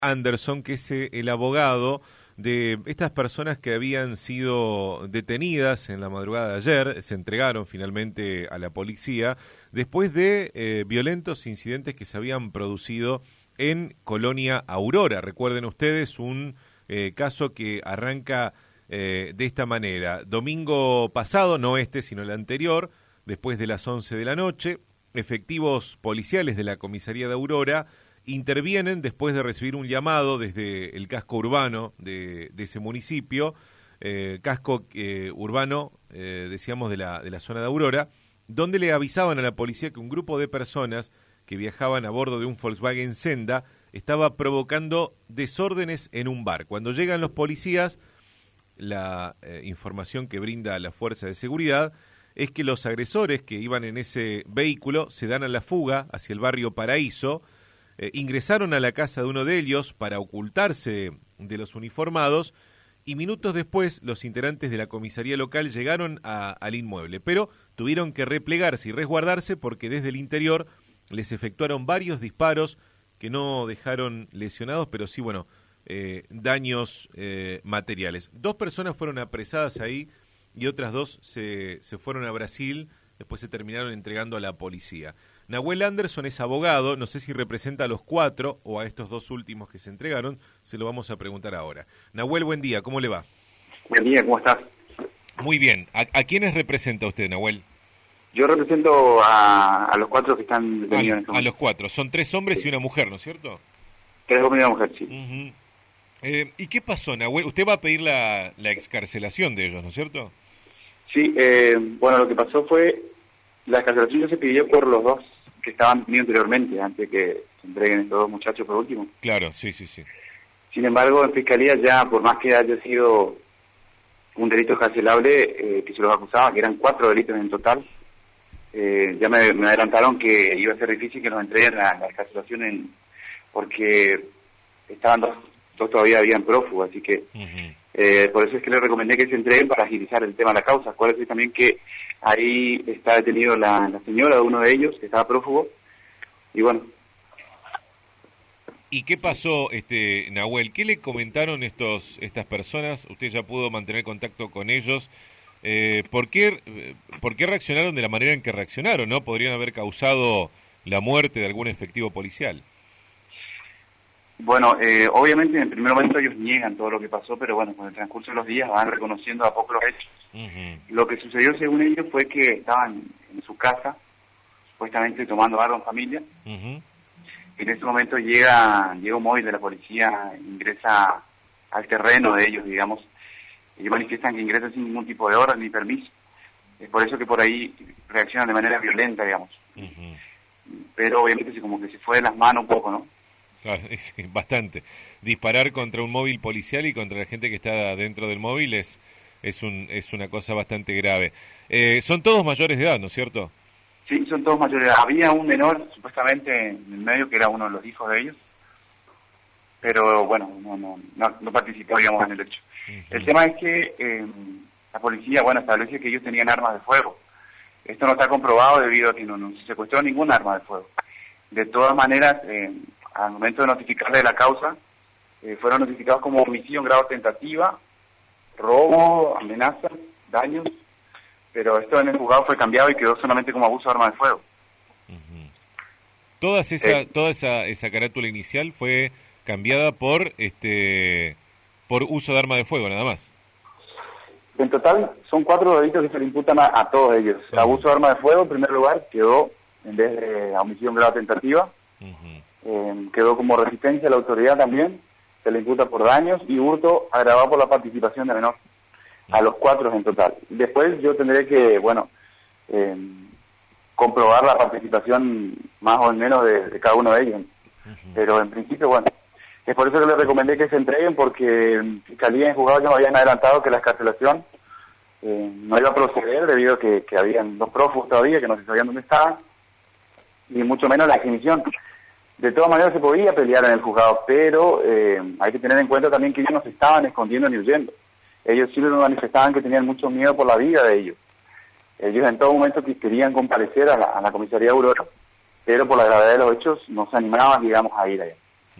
Anderson, que es el abogado de estas personas que habían sido detenidas en la madrugada de ayer, se entregaron finalmente a la policía, después de violentos incidentes que se habían producido en Colonia Aurora. Recuerden ustedes un caso que arranca de esta manera. Domingo pasado, no este, sino el anterior, después de las 11 de la noche, efectivos policiales de la comisaría de Aurora intervienen después de recibir un llamado desde el casco urbano de ese municipio, casco urbano, decíamos, de la zona de Aurora, donde le avisaban a la policía que un grupo de personas que viajaban a bordo de un Volkswagen Senda estaba provocando desórdenes en un bar. Cuando llegan los policías, la información que brinda la fuerza de seguridad es que los agresores que iban en ese vehículo se dan a la fuga hacia el barrio Paraíso. Ingresaron a la casa de uno de ellos para ocultarse de los uniformados y minutos después los integrantes de la comisaría local llegaron al inmueble, pero tuvieron que replegarse y resguardarse porque desde el interior les efectuaron varios disparos que no dejaron lesionados, pero sí, bueno, daños materiales. 2 personas fueron apresadas ahí y otras 2 se fueron a Brasil, después se terminaron entregando a la policía. Nahuel Anderson es abogado, no sé si representa a los 4 o a estos 2 últimos que se entregaron, se lo vamos a preguntar ahora. Nahuel, buen día, ¿cómo le va? Buen día, ¿cómo estás? Muy bien, ¿a quiénes representa usted, Nahuel? Yo represento a los 4 que están detenidos en este momento. A los 4, son 3 hombres y una mujer, ¿no es cierto? 3 hombres y una mujer, sí. ¿Y qué pasó, Nahuel? Usted va a pedir la excarcelación de ellos, ¿no es cierto? Sí, bueno, lo que pasó fue, la excarcelación se pidió por los 2 que estaban detenidos anteriormente, antes que se entreguen estos 2 muchachos por último. Claro, sí. Sin embargo, en Fiscalía ya, por más que haya sido un delito excarcelable, que se los acusaba, que eran 4 delitos en total, ya me adelantaron que iba a ser difícil que nos entreguen la excarcelación porque estaban dos todavía habían prófugos, así que por eso es que les recomendé que se entreguen para agilizar el tema de la causa. Acuérdense también que ahí está detenido la señora de uno de ellos, que estaba prófugo, y bueno. ¿Y qué pasó, Nahuel? ¿Qué le comentaron estas personas? ¿Usted ya pudo mantener contacto con ellos? ¿Por qué reaccionaron de la manera en que reaccionaron, no? ¿Podrían haber causado la muerte de algún efectivo policial? Bueno, obviamente en el primer momento ellos niegan todo lo que pasó, pero bueno, con el transcurso de los días van reconociendo a poco los hechos. Lo que sucedió según ellos fue que estaban en su casa, supuestamente tomando algo en familia. En ese momento llega un móvil de la policía, ingresa al terreno de ellos, digamos, y manifiestan que ingresan sin ningún tipo de orden ni permiso. Es por eso que por ahí reaccionan de manera violenta, digamos. Pero obviamente como que se fue de las manos un poco, ¿no? Claro, sí, bastante. Disparar contra un móvil policial y contra la gente que está dentro del móvil es una cosa bastante grave. Son todos mayores de edad, ¿no es cierto? Sí, son todos mayores de edad. Había un menor, supuestamente, en el medio, que era uno de los hijos de ellos, pero bueno, no participó, digamos, en el hecho. El tema es que la policía, bueno, establece que ellos tenían armas de fuego. Esto no está comprobado debido a que no se secuestró ningún arma de fuego. De todas maneras, al momento de notificarle de la causa, fueron notificados como homicidio en grado de tentativa, robo, amenaza, daños, pero esto en el juzgado fue cambiado y quedó solamente como abuso de arma de fuego. Toda esa carátula inicial fue cambiada por uso de arma de fuego, nada más. En total son 4 delitos que se le imputan a todos ellos. Abuso de arma de fuego, en primer lugar, quedó, en vez de homicidio en grado de tentativa, quedó como resistencia a la autoridad también, se le imputa por daños, y hurto agravado por la participación de menor, a los 4 en total. Después yo tendré que, comprobar la participación más o menos de cada uno de ellos, pero en principio, bueno, es por eso que les recomendé que se entreguen, porque en Fiscalía y en juzgado ya me habían adelantado que la excarcelación no iba a proceder debido a que habían 2 prófugos todavía que no se sabían dónde estaban, y mucho menos la exhibición. De todas maneras se podía pelear en el juzgado, pero hay que tener en cuenta también que ellos no se estaban escondiendo ni huyendo. Ellos siempre manifestaban que tenían mucho miedo por la vida de ellos. Ellos en todo momento querían comparecer a la comisaría de Aurora, pero por la gravedad de los hechos no se animaban, digamos, a ir allá.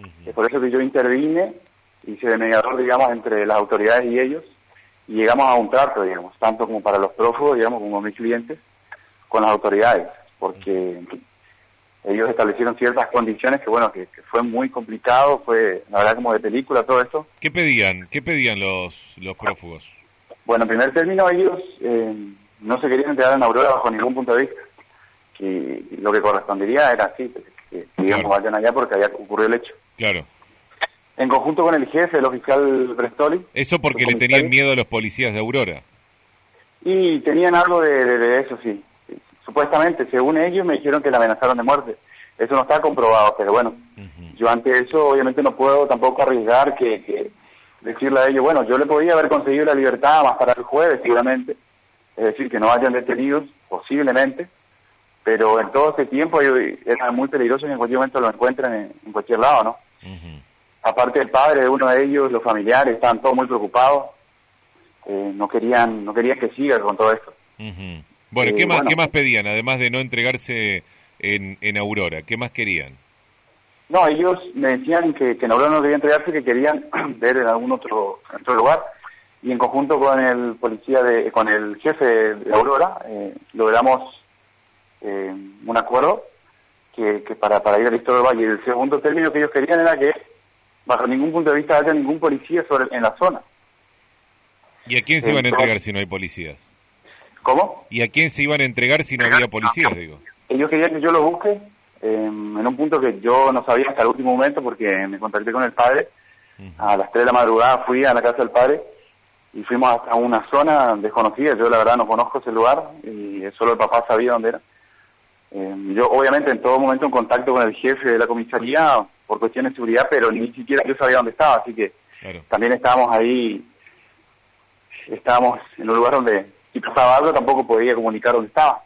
Es por eso que yo intervine, hice de mediador, digamos, entre las autoridades y ellos, y llegamos a un trato, digamos, tanto como para los prófugos, digamos, como mis clientes, con las autoridades, porque ellos establecieron ciertas condiciones que, bueno, que fue muy complicado, fue, la verdad, como de película todo esto. ¿Qué pedían? ¿Qué pedían los prófugos? Bueno, en primer término, ellos no se querían entregar en Aurora bajo ningún punto de vista. Que lo que correspondería era así, que digamos, vayan allá porque allá ocurrió el hecho. Claro. En conjunto con el jefe, el oficial Brestoli. Eso porque le tenían miedo a los policías de Aurora. Y tenían algo de eso, sí. Supuestamente, según ellos, me dijeron que la amenazaron de muerte. Eso no está comprobado, pero bueno, yo ante eso obviamente no puedo tampoco arriesgar que decirle a ellos, bueno, yo le podía haber conseguido la libertad más para el jueves, seguramente. Es decir, que no hayan detenidos, posiblemente. Pero en todo este tiempo era muy peligroso que en cualquier momento lo encuentren en cualquier lado, ¿no? Aparte el padre de uno de ellos, los familiares, estaban todos muy preocupados. No querían que siga con todo esto. Bueno, ¿qué más pedían, además de no entregarse en Aurora? ¿Qué más querían? No, ellos me decían que en Aurora no querían entregarse, que querían ver en algún otro lugar. Y en conjunto con el con el jefe de Aurora, logramos un acuerdo que para ir al Listo del Valle. Y el segundo término que ellos querían era que bajo ningún punto de vista haya ningún policía en la zona. ¿Y a quién se iban a entregar si no hay policías? ¿Cómo? ¿Y a quién se iban a entregar si no había policías, digo? Ellos querían que yo los busque en un punto que yo no sabía hasta el último momento porque me contacté con el padre. A las 3 de la madrugada fui a la casa del padre y fuimos hasta una zona desconocida. Yo la verdad no conozco ese lugar y solo el papá sabía dónde era. Yo obviamente en todo momento en contacto con el jefe de la comisaría por cuestiones de seguridad, pero ni siquiera yo sabía dónde estaba, así que también estábamos ahí, estábamos en un lugar donde si pasaba algo tampoco podía comunicar dónde estaba.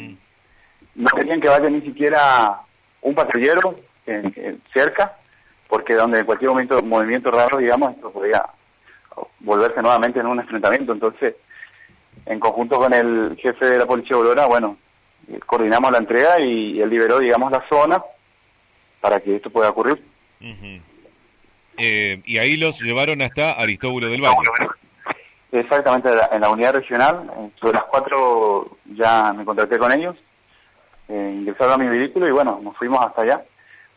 No querían que vaya ni siquiera un patrullero cerca, porque donde en cualquier movimiento raro, digamos, esto podía volverse nuevamente en un enfrentamiento. Entonces, en conjunto con el jefe de la Policía de Aurora, bueno, coordinamos la entrega y él liberó, digamos, la zona para que esto pueda ocurrir. Y ahí los llevaron hasta Aristóbulo del Valle. Exactamente, en la unidad regional, sobre las 4 ya me contacté con ellos, ingresaron a mi vehículo y bueno, nos fuimos hasta allá.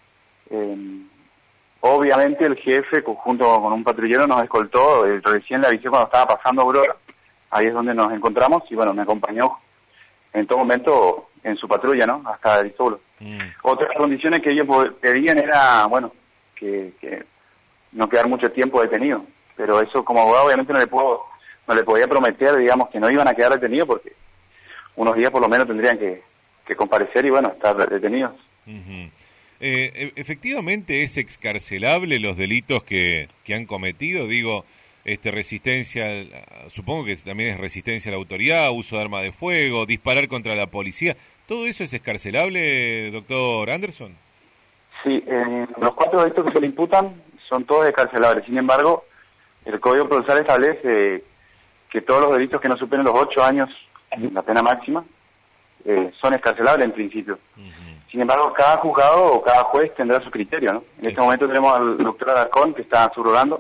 Obviamente el jefe, junto con un patrullero, nos escoltó, recién le avisé cuando estaba pasando Aurora, ahí es donde nos encontramos y bueno, me acompañó en todo momento en su patrulla, ¿no? Hasta Aristóbulo. Otras condiciones que ellos pedían era, bueno, que no quedar mucho tiempo detenido, pero eso como abogado obviamente no le podía prometer, digamos, que no iban a quedar detenidos porque unos días por lo menos tendrían que comparecer y bueno, estar detenidos. Efectivamente es excarcelable los delitos que han cometido, digo, resistencia, supongo que también es resistencia a la autoridad, uso de arma de fuego, disparar contra la policía, ¿todo eso es excarcelable, doctor Anderson? Sí, los 4 delitos que se le imputan son todos excarcelables, sin embargo, el Código Procesal establece que todos los delitos que no superen los 8 años, la pena máxima, son excarcelables en principio. Sin embargo, cada juzgado o cada juez tendrá su criterio, ¿no? En este momento tenemos al doctor Alarcón que está subrogando,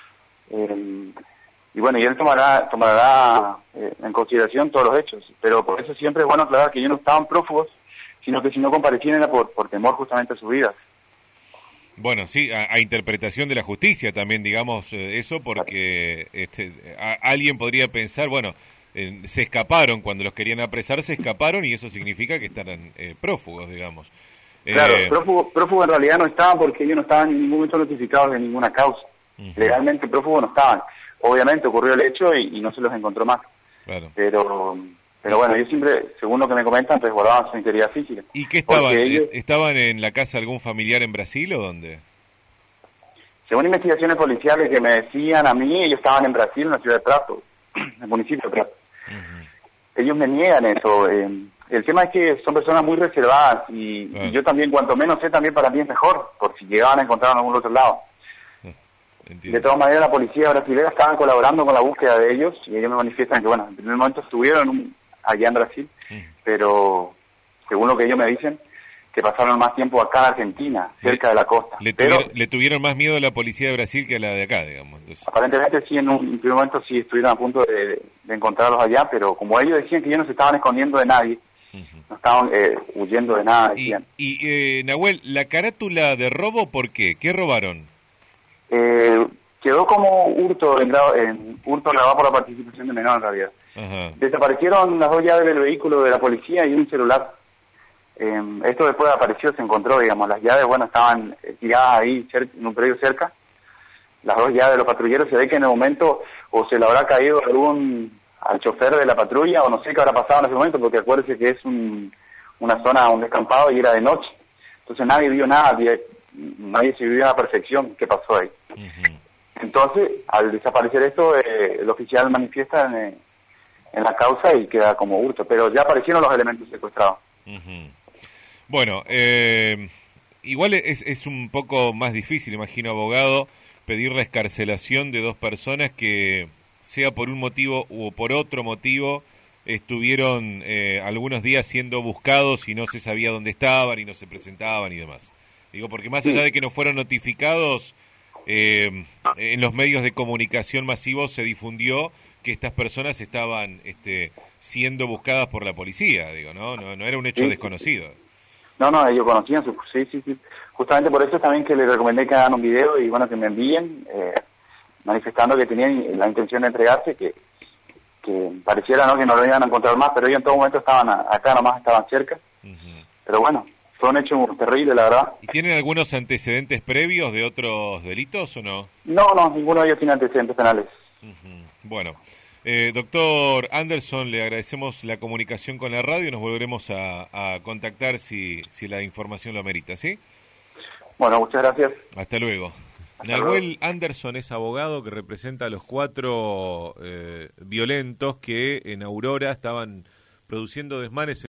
y bueno, y él tomará en consideración todos los hechos, pero por eso siempre es bueno aclarar que ellos no estaban prófugos, sino que si no comparecían era por temor justamente a sus vidas. Bueno, sí, a interpretación de la justicia también, digamos, eso, porque alguien podría pensar, bueno, se escaparon, cuando los querían apresar se escaparon y eso significa que estarán prófugos, digamos. Claro, prófugos en realidad no estaban porque ellos no estaban en ningún momento notificados de ninguna causa. Legalmente prófugos no estaban. Obviamente ocurrió el hecho y no se los encontró más. Claro. Pero bueno, ellos siempre, según lo que me comentan, resguardaban su integridad física. ¿Y qué estaban? ¿Estaban en la casa de algún familiar en Brasil o dónde? Según investigaciones policiales que me decían a mí, ellos estaban en Brasil, en la ciudad de Prato, en el municipio de Prato. Ellos me niegan eso. El tema es que son personas muy reservadas y yo también, cuanto menos sé, también para mí es mejor, por si llegaban a encontrar en algún otro lado. De todas maneras, la policía brasileña estaba colaborando con la búsqueda de ellos y ellos me manifiestan que, bueno, en primer momento estuvieron allá en Brasil, pero según lo que ellos me dicen, que pasaron más tiempo acá en Argentina, cerca de la costa. Le tuvieron más miedo a la policía de Brasil que a la de acá, digamos. Entonces. Aparentemente sí, en un primer momento sí estuvieron a punto de encontrarlos allá, pero como ellos decían que ellos no se estaban escondiendo de nadie, no estaban huyendo de nada, decían. Nahuel, ¿la carátula de robo por qué? ¿Qué robaron? Quedó como hurto, hurto grabado por la participación de menor en realidad. Ajá. Desaparecieron las 2 llaves del vehículo de la policía y un celular. Esto después apareció, se encontró, digamos, las llaves, bueno, estaban tiradas ahí en un predio cerca. Las 2 llaves de los patrulleros, se ve que en el momento o se le habrá caído al chofer de la patrulla o no sé qué habrá pasado en ese momento, porque acuérdese que es una zona, un descampado y era de noche. Entonces nadie vio nada, nadie se vio a la perfección qué pasó ahí. Entonces, al desaparecer esto, el oficial manifiesta en la causa y queda como hurto, pero ya aparecieron los elementos secuestrados. Bueno, igual es un poco más difícil, imagino, abogado, pedir la excarcelación de 2 personas que, sea por un motivo u por otro motivo, estuvieron algunos días siendo buscados y no se sabía dónde estaban y no se presentaban y demás. Digo, porque más allá de que no fueron notificados, en los medios de comunicación masivos se difundió que estas personas estaban siendo buscadas por la policía, digo, no era un hecho desconocido. No, ellos conocían, sí. Justamente por eso también que les recomendé que hagan un video y bueno, que me envíen, manifestando que tenían la intención de entregarse, que pareciera que no lo iban a encontrar más, pero ellos en todo momento estaban acá, nomás estaban cerca. Pero bueno, fue un hecho terrible, la verdad. ¿Y tienen algunos antecedentes previos de otros delitos o no? No, ninguno de ellos tiene antecedentes penales. Bueno, doctor Anderson, le agradecemos la comunicación con la radio y nos volveremos a contactar si la información lo amerita, ¿sí? Bueno, muchas gracias. Hasta luego. Nahuel Anderson es abogado que representa a los 4 violentos que en Aurora estaban produciendo desmanes